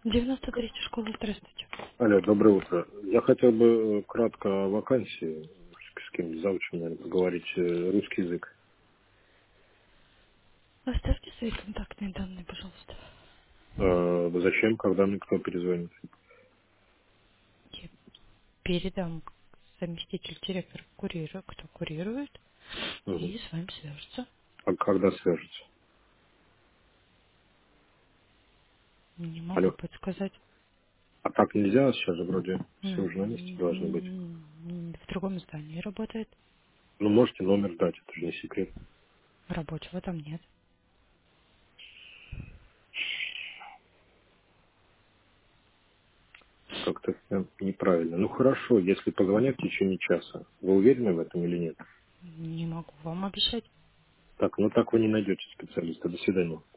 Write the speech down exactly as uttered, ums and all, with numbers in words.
девяносто третья школа, здравствуйте. Алло, доброе утро. Я хотел бы э, кратко о вакансии, с с кем заучим, наверное, поговорить, э, русский язык. Оставьте свои контактные данные, пожалуйста. Э, зачем, когда мне кто перезвонит? Я передам заместитель директора курьера, кто курирует, Мгм. и с вами свяжется. А когда свяжется? Не могу Алло. подсказать. А так нельзя? Сейчас же вроде все уже на месте должны быть. М, В другом здании работает. Ну, можете номер дать, это же не секрет. Рабочего там нет. Как-то э, неправильно. Ну, хорошо, если позвонят в течение часа. Вы уверены в этом или нет? Не могу вам обещать. Так, ну так вы не найдете специалиста. До свидания.